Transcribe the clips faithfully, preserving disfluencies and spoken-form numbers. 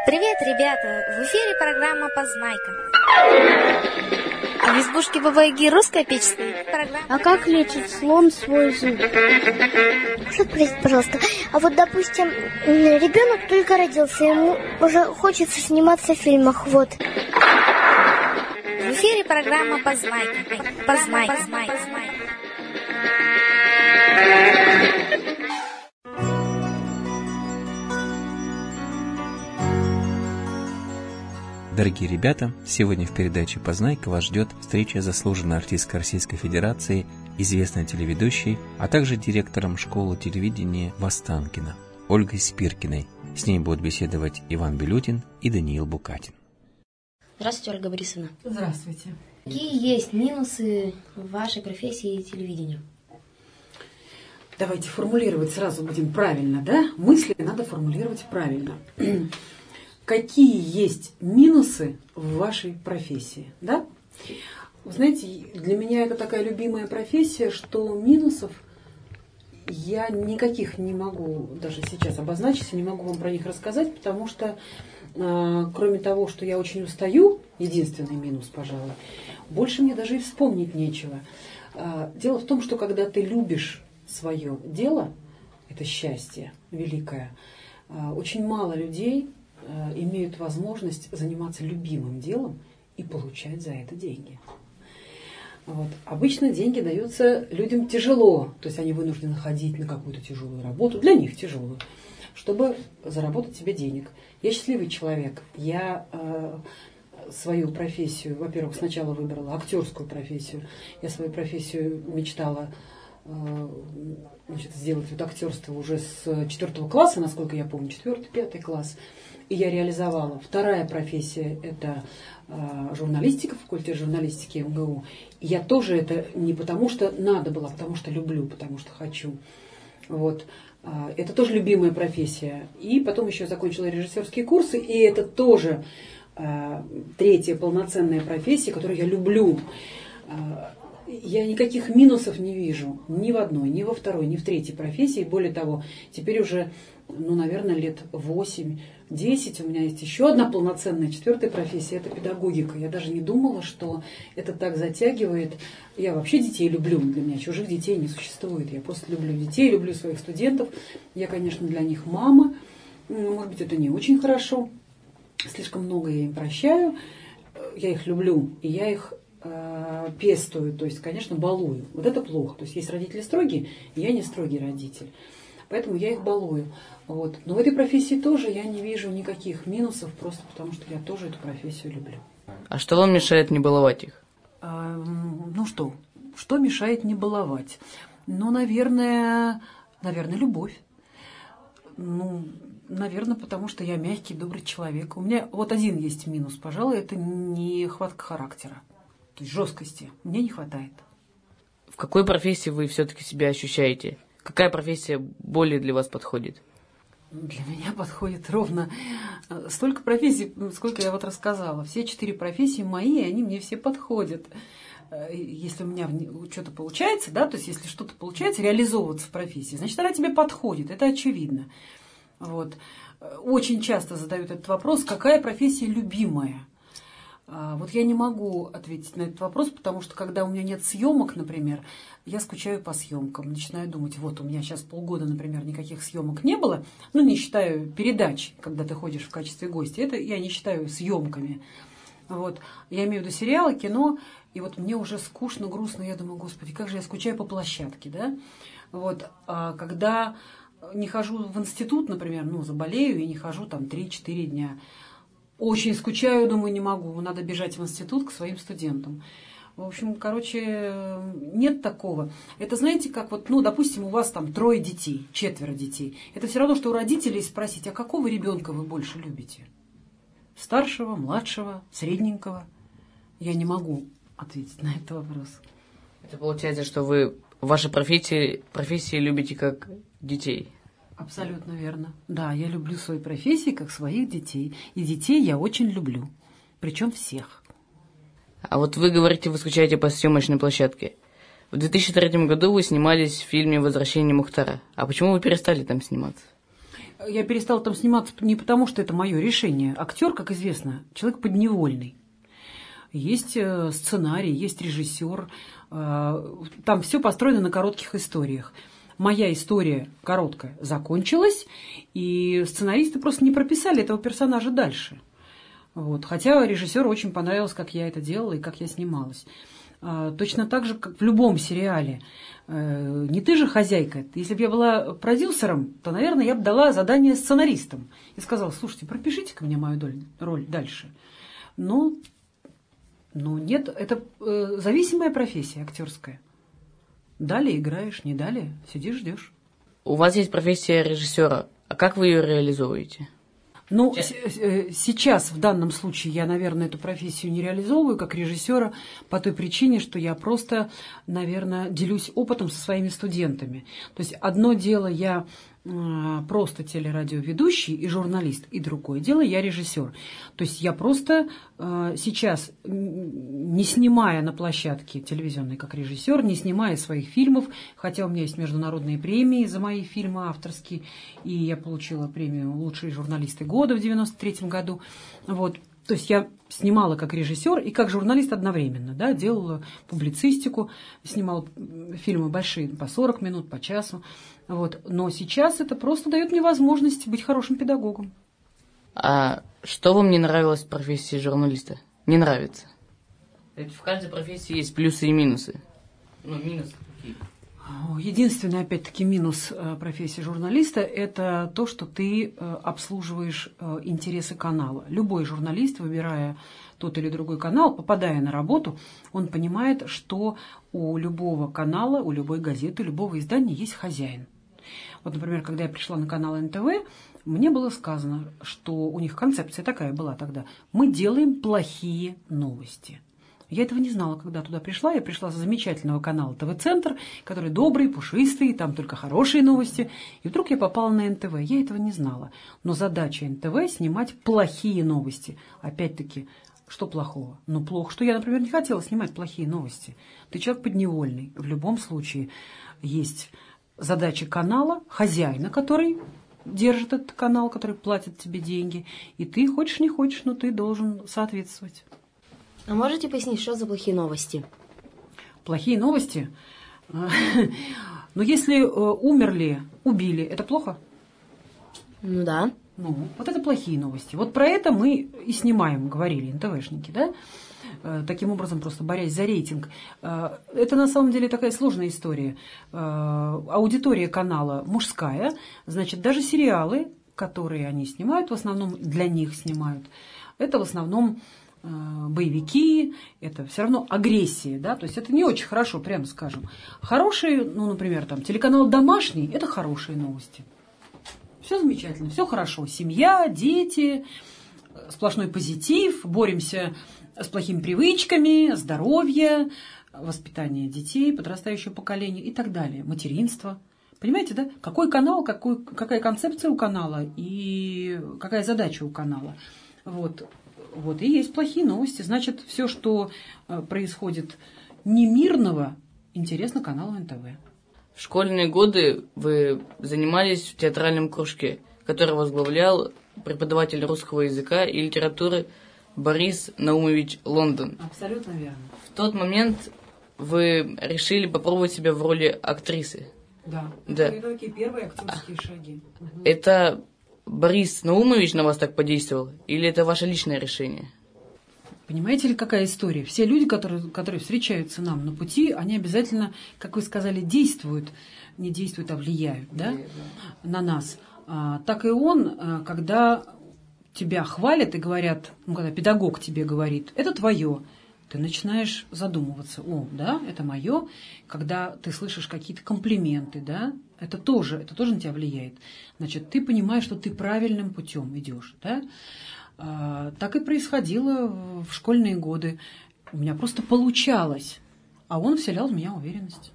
Привет, ребята! В эфире программа «Познайка». В избушке Баба Яги русская печь стоит. Программа... А как лечит слон свой зуб? Спросите, пожалуйста, а вот, допустим, ребенок только родился, ему уже хочется сниматься в фильмах, вот. В эфире программа «Познайка». Познайка. Познайка. Дорогие ребята, сегодня в передаче «Познайка» вас ждет встреча с заслуженной артисткой Российской Федерации, известной телеведущей, а также директором школы телевидения Востанкина Ольгой Спиркиной. С ней будут беседовать Иван Белютин и Даниил Букатин. Здравствуйте, Ольга Борисовна. Здравствуйте. Какие есть минусы в вашей профессии телевидения? Давайте формулировать сразу будем правильно, да? Мысли надо формулировать правильно. Какие есть минусы в вашей профессии, да? Вы знаете, для меня это такая любимая профессия, что минусов я никаких не могу даже сейчас обозначить, не могу вам про них рассказать, потому что, э, кроме того, что я очень устаю, единственный минус, пожалуй, больше мне даже и вспомнить нечего. Э, дело в том, что когда ты любишь свое дело, это счастье великое, э, очень мало людей имеют возможность заниматься любимым делом и получать за это деньги. Вот. Обычно деньги даются людям тяжело, то есть они вынуждены ходить на какую-то тяжелую работу, для них тяжелую, чтобы заработать себе денег. Я счастливый человек. Я э, свою профессию, во-первых, сначала выбрала актерскую профессию. Я свою профессию мечтала э, значит, сделать вот актерство уже с четвертого класса, насколько я помню, четвертый, пятый класс. И я реализовала. Вторая профессия – это э, журналистика, факультет журналистики эм гэ у. И я тоже это не потому, что надо было, а потому что люблю, потому что хочу. Вот. Э, это тоже любимая профессия. И потом еще закончила режиссерские курсы, и это тоже э, третья полноценная профессия, которую я люблю. Э, я никаких минусов не вижу ни в одной, ни во второй, ни в третьей профессии. Более того, теперь уже, ну, наверное, лет восемь-десять у меня есть еще одна полноценная четвертая профессия – это педагогика. Я даже не думала, что это так затягивает. Я вообще детей люблю, для меня чужих детей не существует. Я просто люблю детей, люблю своих студентов. Я, конечно, для них мама. Может быть, это не очень хорошо. Слишком много я им прощаю. Я их люблю, и я их э, пестую, то есть, конечно, балую. Вот это плохо. То есть, есть родители строгие, и я не строгий родитель. Поэтому я их балую. Вот. Но в этой профессии тоже я не вижу никаких минусов, просто потому что я тоже эту профессию люблю. А что вам мешает не баловать их? А, ну что? Что мешает не баловать? Ну, наверное, наверное, любовь. Ну, наверное, потому что я мягкий, добрый человек. У меня вот один есть минус, пожалуй, это нехватка характера. То есть жесткости. Мне не хватает. В какой профессии вы все-таки себя ощущаете? Какая профессия более для вас подходит? Для меня подходит ровно столько профессий, сколько я вот рассказала. Все четыре профессии мои, они мне все подходят. Если у меня что-то получается, да, то есть если что-то получается реализовываться в профессии, значит, она тебе подходит, это очевидно. Вот. Очень часто задают этот вопрос, какая профессия любимая? Вот я не могу ответить на этот вопрос, потому что когда у меня нет съемок, например, я скучаю по съемкам, начинаю думать, вот у меня сейчас полгода, например, никаких съемок не было, ну не считаю передач, когда ты ходишь в качестве гостя, это я не считаю съемками. Вот. Я имею в виду сериалы, кино, и вот мне уже скучно, грустно, я думаю, господи, как же я скучаю по площадке, да? Вот. А когда не хожу в институт, например, ну заболею и не хожу там три-четыре дня, очень скучаю, думаю, не могу, надо бежать в институт к своим студентам. В общем, короче, нет такого. Это, знаете, как вот, ну, допустим, у вас там трое детей, четверо детей. Это все равно, что у родителей спросить, а какого ребенка вы больше любите? Старшего, младшего, средненького? Я не могу ответить на этот вопрос. Это получается, что вы в вашей профессии, профессии любите как детей? Абсолютно верно. Да, я люблю свои профессии как своих детей. И детей я очень люблю. Причем всех. А вот вы говорите, вы скучаете по съемочной площадке. В две тысячи третьем году вы снимались в фильме «Возвращение Мухтара». А почему вы перестали там сниматься? Я перестала там сниматься не потому, что это мое решение. Актер, как известно, человек подневольный. Есть сценарий, есть режиссер. Там все построено на коротких историях. Моя история короткая закончилась, и сценаристы просто не прописали этого персонажа дальше. Вот. Хотя режиссеру очень понравилось, как я это делала и как я снималась. Точно так же, как в любом сериале. Не ты же хозяйка. Если бы я была продюсером, то, наверное, я бы дала задание сценаристам. И сказала: слушайте, пропишите-ка мне мою роль дальше. Но, но нет, это зависимая профессия актерская. Далее играешь, не далее сидишь, ждешь. У вас есть профессия режиссера. А как вы ее реализовываете? Ну, сейчас, в данном случае, я, наверное, эту профессию не реализовываю как режиссера по той причине, что я просто, наверное, делюсь опытом со своими студентами. То есть одно дело я просто телерадиоведущий и журналист, и другое дело я режиссер. То есть я просто сейчас, не снимая на площадке телевизионной как режиссер, не снимая своих фильмов, хотя у меня есть международные премии за мои фильмы авторские, и я получила премию «Лучшие журналисты года» в девяносто третьем году. Вот. То есть я снимала как режиссер и как журналист одновременно, да, делала публицистику, снимала фильмы большие по сорок минут, по часу. Вот. Но сейчас это просто дает мне возможность быть хорошим педагогом. А что вам не нравилось в профессии журналиста? Не нравится? Ведь в каждой профессии есть плюсы и минусы. Ну, минусы какие? Единственный, опять-таки, минус профессии журналиста – это то, что ты обслуживаешь интересы канала. Любой журналист, выбирая тот или другой канал, попадая на работу, он понимает, что у любого канала, у любой газеты, у любого издания есть хозяин. Вот, например, когда я пришла на канал эн тэ вэ, мне было сказано, что у них концепция такая была тогда: мы делаем плохие новости. Я этого не знала, когда туда пришла. Я пришла с замечательного канала тэ вэ-центр, который добрый, пушистый, там только хорошие новости. И вдруг я попала на эн тэ вэ. Я этого не знала. Но задача эн тэ вэ – снимать плохие новости. Опять-таки, что плохого? Ну, плохо, что я, например, не хотела снимать плохие новости. Ты человек подневольный. В любом случае есть задача канала, хозяина, который держит этот канал, который платит тебе деньги. И ты, хочешь не хочешь, но ты должен соответствовать. А можете пояснить, что за плохие новости? Плохие новости? Ну, если умерли, убили, это плохо? Ну да. Ну, вот это плохие новости. Вот про это мы и снимаем, говорили эн тэ вэ-шники, да? Таким образом, просто борясь за рейтинг. Это на самом деле такая сложная история. Аудитория канала мужская, значит, даже сериалы, которые они снимают, в основном для них снимают, это в основном боевики, это все равно агрессия, да, то есть это не очень хорошо, прямо скажем. Хорошие, ну, например, там, телеканал «Домашний» – это хорошие новости. Все замечательно, все хорошо. Семья, дети, сплошной позитив, боремся с плохими привычками, здоровье, воспитание детей, подрастающего поколения и так далее, материнство. Понимаете, да? Какой канал, какой, какая концепция у канала и какая задача у канала. Вот. Вот, и есть плохие новости. Значит, все, что происходит немирного, интересно каналу эн тэ вэ. В школьные годы вы занимались в театральном кружке, который возглавлял преподаватель русского языка и литературы Борис Наумович Лондон. Абсолютно верно. В тот момент вы решили попробовать себя в роли актрисы. Да. Да. Это такие первые актерские шаги. Угу. Это Борис Наумович на вас так подействовал? Или это ваше личное решение? Понимаете ли, какая история? Все люди, которые, которые встречаются нам на пути, они обязательно, как вы сказали, действуют. Не действуют, а влияют, да, на нас. А, так и он, когда тебя хвалят и говорят, ну, когда педагог тебе говорит, это твое, ты начинаешь задумываться, о, да, это мое. Когда ты слышишь какие-то комплименты, да, это тоже, это тоже на тебя влияет. Значит, ты понимаешь, что ты правильным путем идешь, да. А, так и происходило в школьные годы. У меня просто получалось, а он вселял в меня уверенность.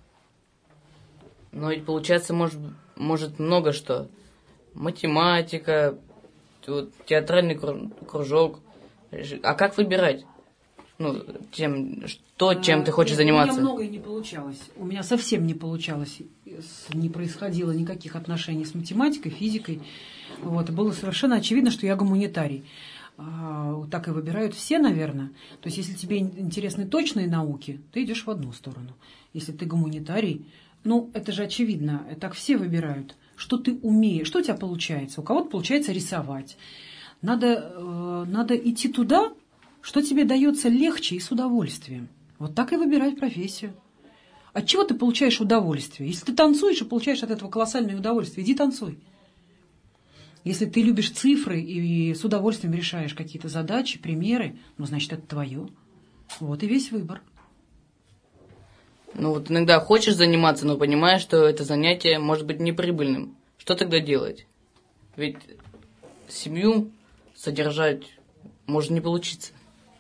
Но ведь получается может, может много что. Математика, вот, театральный кружок. А как выбирать? Ну, тем, что, чем а, ты хочешь нет, заниматься? У меня многое не получалось. У меня совсем не получалось. Не происходило никаких отношений с математикой, физикой. Вот, и было совершенно очевидно, что я гуманитарий. Так и выбирают все, наверное. То есть, если тебе интересны точные науки, ты идешь в одну сторону. Если ты гуманитарий, ну, это же очевидно, так все выбирают. Что ты умеешь, что у тебя получается? У кого-то получается рисовать. Надо, э, надо идти туда, что тебе дается легче и с удовольствием. Вот так и выбирать профессию. От чего ты получаешь удовольствие? Если ты танцуешь и получаешь от этого колоссальное удовольствие, иди танцуй. Если ты любишь цифры и с удовольствием решаешь какие-то задачи, примеры, ну, значит, это твое. Вот и весь выбор. Ну вот иногда хочешь заниматься, но понимаешь, что это занятие может быть неприбыльным. Что тогда делать? Ведь семью содержать может не получиться.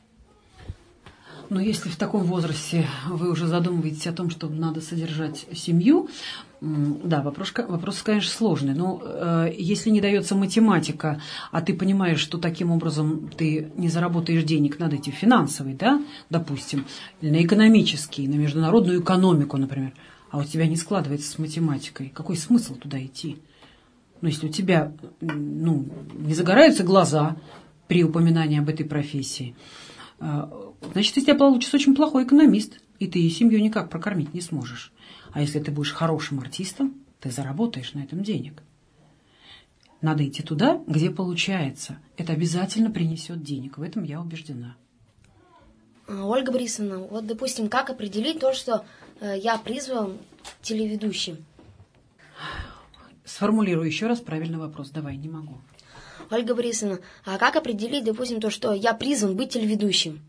Но если в таком возрасте вы уже задумываетесь о том, что надо содержать семью, да, вопрос, вопрос конечно, сложный. Но э, если не дается математика, а ты понимаешь, что таким образом ты не заработаешь денег, надо идти финансовый, да, допустим, или на экономический, на международную экономику, например, а у тебя не складывается с математикой, какой смысл туда идти? Ну, если у тебя ну, не загораются глаза при упоминании об этой профессии, значит, из тебя получится очень плохой экономист, и ты семью никак прокормить не сможешь. А если ты будешь хорошим артистом, ты заработаешь на этом денег. Надо идти туда, где получается. Это обязательно принесет денег. В этом я убеждена. Ольга Борисовна, вот, допустим, как определить то, что э, я призван телеведущим? Сформулирую еще раз правильный вопрос. Давай, не могу. Ольга Борисовна, а как определить, допустим, то, что я призван быть телеведущим?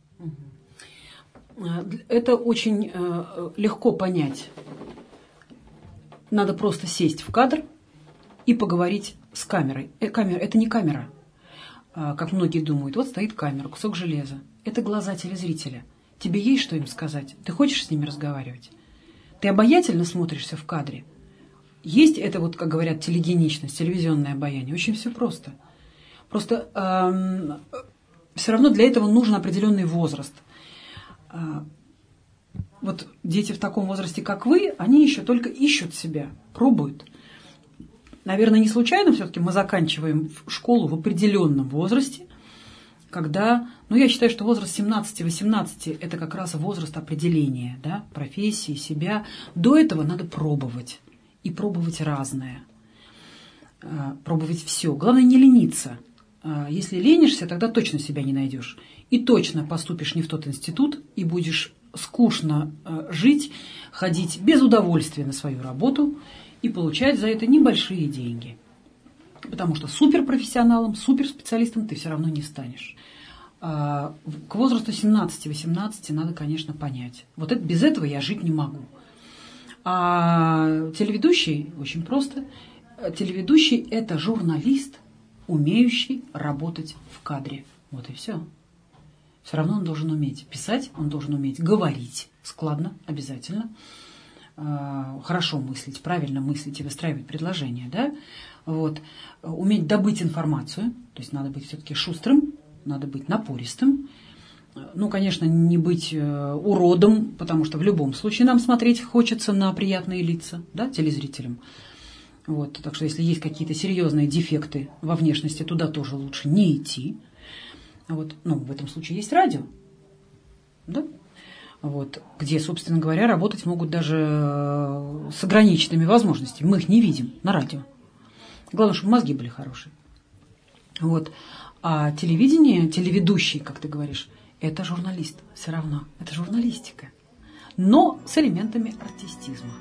Это очень э, легко понять. Надо просто сесть в кадр и поговорить с камерой. Э, камера, это не камера, э, как многие думают. Вот стоит камера, кусок железа. Это глаза телезрителя. Тебе есть что им сказать? Ты хочешь с ними разговаривать? Ты обаятельно смотришься в кадре? Есть это, вот, как говорят, телегеничность, телевизионное обаяние. Очень все просто. Просто э, все равно для этого нужен определенный возраст. Э, вот дети в таком возрасте, как вы, они еще только ищут себя, пробуют. Наверное, не случайно все-таки мы заканчиваем школу в определенном возрасте, когда, ну, я считаю, что возраст семнадцати-восемнадцати – это как раз возраст определения, да, профессии, себя. До этого надо пробовать. И пробовать разное. Пробовать все. Главное, не лениться. Если ленишься, тогда точно себя не найдешь. И точно поступишь не в тот институт, и будешь скучно жить, ходить без удовольствия на свою работу и получать за это небольшие деньги. Потому что суперпрофессионалом, суперспециалистом ты все равно не станешь. К возрасту семнадцати-восемнадцати надо, конечно, понять. Вот это, без этого я жить не могу. А телеведущий, очень просто, телеведущий – это журналист, умеющий работать в кадре. Вот и все. Все равно он должен уметь писать, он должен уметь говорить складно, обязательно, хорошо мыслить, правильно мыслить и выстраивать предложения, да? Вот. Уметь добыть информацию, то есть надо быть все-таки шустрым, надо быть напористым. Ну, конечно, не быть уродом, потому что в любом случае нам смотреть хочется на приятные лица, да, телезрителям. Вот, так что если есть какие-то серьезные дефекты во внешности, туда тоже лучше не идти. Вот, ну, в этом случае есть радио, да? Вот, где, собственно говоря, работать могут даже с ограниченными возможностями. Мы их не видим на радио. Главное, чтобы мозги были хорошие. Вот. А телевидение, телеведущий, как ты говоришь, это журналист все равно. Это журналистика. Но с элементами артистизма.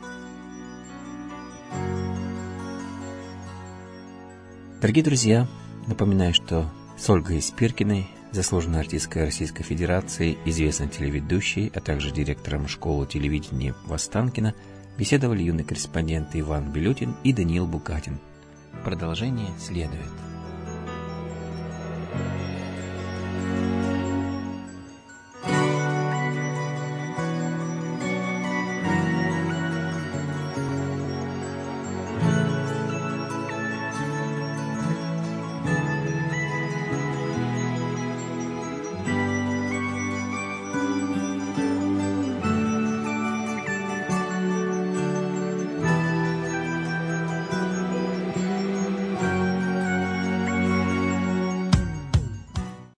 Дорогие друзья, напоминаю, что с Ольгой Спиркиной, заслуженной артисткой Российской Федерации, известной телеведущей, а также директором школы телевидения в Останкино, беседовали юные корреспонденты Иван Белютин и Даниил Букатин. Продолжение следует.